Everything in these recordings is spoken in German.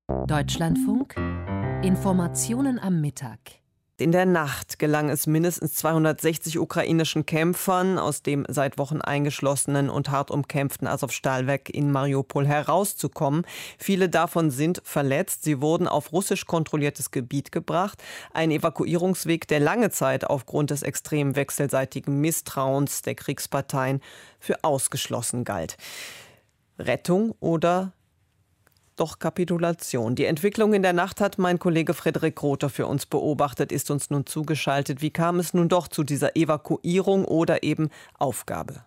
Deutschlandfunk. Informationen am Mittag. In der Nacht gelang es mindestens 260 ukrainischen Kämpfern aus dem seit Wochen eingeschlossenen und hart umkämpften Asowstal-Werk in Mariupol herauszukommen. Viele davon sind verletzt. Sie wurden auf russisch kontrolliertes Gebiet gebracht. Ein Evakuierungsweg, der lange Zeit aufgrund des extremen wechselseitigen Misstrauens der Kriegsparteien für ausgeschlossen galt. Rettung oder doch Kapitulation. Die Entwicklung in der Nacht hat mein Kollege Frederik Rother für uns beobachtet, ist uns nun zugeschaltet. Wie kam es nun doch zu dieser Evakuierung oder eben Aufgabe?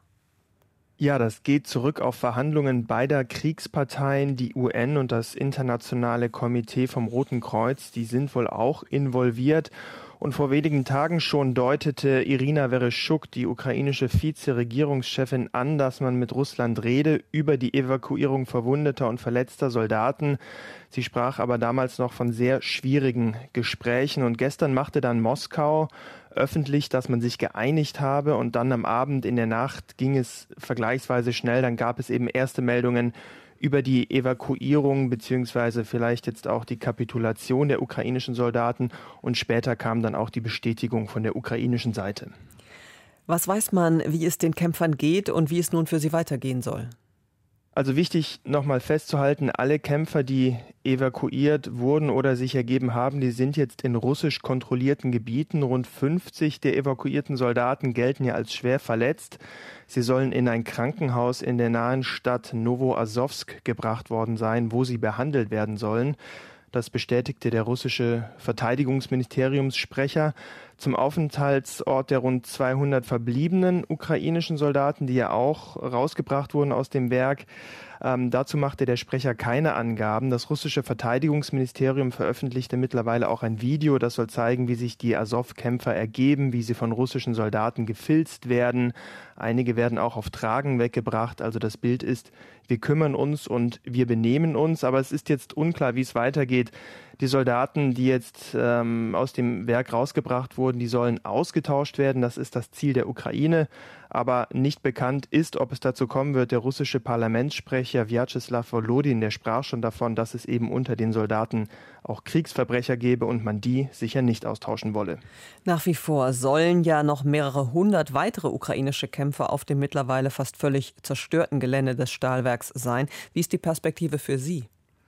Ja, das geht zurück auf Verhandlungen beider Kriegsparteien. Die UN und das Internationale Komitee vom Roten Kreuz, die sind wohl auch involviert. Und vor wenigen Tagen schon deutete Irina Vereshchuk, die ukrainische Vize-Regierungschefin, an, dass man mit Russland rede über die Evakuierung verwundeter und verletzter Soldaten. Sie sprach aber damals noch von sehr schwierigen Gesprächen. Und gestern machte dann Moskau öffentlich, dass man sich geeinigt habe. Und dann am Abend in der Nacht ging es vergleichsweise schnell. Dann gab es eben erste Meldungen über die Evakuierung beziehungsweise vielleicht jetzt auch die Kapitulation der ukrainischen Soldaten, und später kam dann auch die Bestätigung von der ukrainischen Seite. Was weiß man, wie es den Kämpfern geht und wie es nun für sie weitergehen soll? Also wichtig nochmal festzuhalten, alle Kämpfer, die evakuiert wurden oder sich ergeben haben, die sind jetzt in russisch kontrollierten Gebieten. Rund 50 der evakuierten Soldaten gelten ja als schwer verletzt. Sie sollen in ein Krankenhaus in der nahen Stadt Novoazowsk gebracht worden sein, wo sie behandelt werden sollen. Das bestätigte der russische Verteidigungsministeriumssprecher. Zum Aufenthaltsort der rund 200 verbliebenen ukrainischen Soldaten, die ja auch rausgebracht wurden aus dem Werk. Dazu machte der Sprecher keine Angaben. Das russische Verteidigungsministerium veröffentlichte mittlerweile auch ein Video, das soll zeigen, wie sich die Asow-Kämpfer ergeben, wie sie von russischen Soldaten gefilzt werden. Einige werden auch auf Tragen weggebracht. Also das Bild ist, wir kümmern uns und wir benehmen uns. Aber es ist jetzt unklar, wie es weitergeht. Die Soldaten, die jetzt aus dem Werk rausgebracht wurden, die sollen ausgetauscht werden. Das ist das Ziel der Ukraine. Aber nicht bekannt ist, ob es dazu kommen wird. Der russische Parlamentssprecher Vyacheslav Volodin, der sprach schon davon, dass es eben unter den Soldaten auch Kriegsverbrecher gäbe und man die sicher nicht austauschen wolle. Nach wie vor sollen ja noch mehrere hundert weitere ukrainische Kämpfer auf dem mittlerweile fast völlig zerstörten Gelände des Stahlwerks sein. Wie ist die Perspektive für Sie?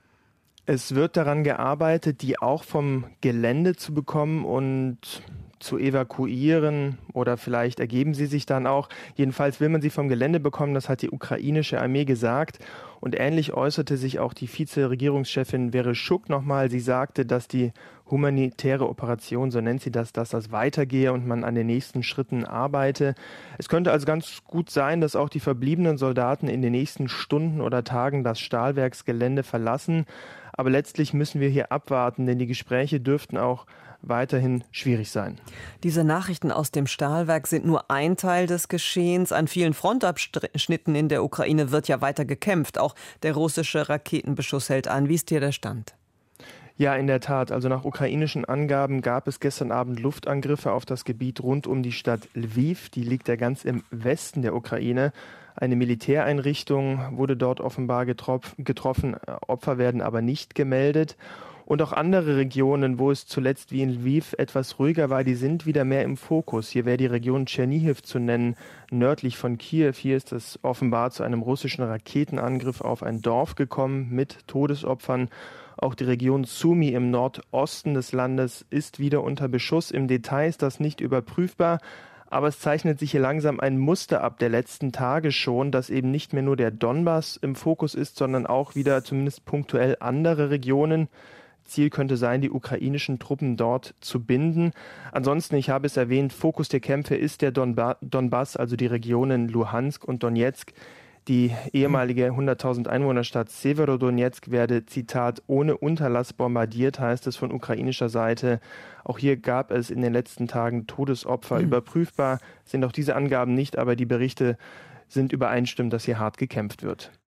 Es wird daran gearbeitet, die auch vom Gelände zu bekommen und zu evakuieren, oder vielleicht ergeben sie sich dann auch. Jedenfalls will man sie vom Gelände bekommen, das hat die ukrainische Armee gesagt. Und ähnlich äußerte sich auch die Vize-Regierungschefin Vereshchuk nochmal. Sie sagte, dass die humanitäre Operation, so nennt sie das, dass das weitergehe und man an den nächsten Schritten arbeite. Es könnte also ganz gut sein, dass auch die verbliebenen Soldaten in den nächsten Stunden oder Tagen das Stahlwerksgelände verlassen. Aber letztlich müssen wir hier abwarten, denn die Gespräche dürften auch weiterhin schwierig sein. Diese Nachrichten aus dem Stahlwerk sind nur ein Teil des Geschehens. An vielen Frontabschnitten in der Ukraine wird ja weiter gekämpft. Auch der russische Raketenbeschuss hält an. Wie ist hier der Stand? Ja, in der Tat. Also nach ukrainischen Angaben gab es gestern Abend Luftangriffe auf das Gebiet rund um die Stadt Lviv. Die liegt ja ganz im Westen der Ukraine. Eine Militäreinrichtung wurde dort offenbar getroffen. Opfer werden aber nicht gemeldet. Und auch andere Regionen, wo es zuletzt wie in Lviv etwas ruhiger war, die sind wieder mehr im Fokus. Hier wäre die Region Tschernihiv zu nennen, nördlich von Kiew. Hier ist es offenbar zu einem russischen Raketenangriff auf ein Dorf gekommen mit Todesopfern. Auch die Region Sumy im Nordosten des Landes ist wieder unter Beschuss. Im Detail ist das nicht überprüfbar. Aber es zeichnet sich hier langsam ein Muster ab der letzten Tage schon, dass eben nicht mehr nur der Donbass im Fokus ist, sondern auch wieder zumindest punktuell andere Regionen. Ziel könnte sein, die ukrainischen Truppen dort zu binden. Ansonsten, ich habe es erwähnt, Fokus der Kämpfe ist der Donbass, also die Regionen Luhansk und Donetsk. Die ehemalige 100.000 Einwohnerstadt Severodonetsk werde, Zitat, ohne Unterlass bombardiert, heißt es von ukrainischer Seite. Auch hier gab es in den letzten Tagen Todesopfer. Überprüfbar sind auch diese Angaben nicht, aber die Berichte sind übereinstimmend, dass hier hart gekämpft wird.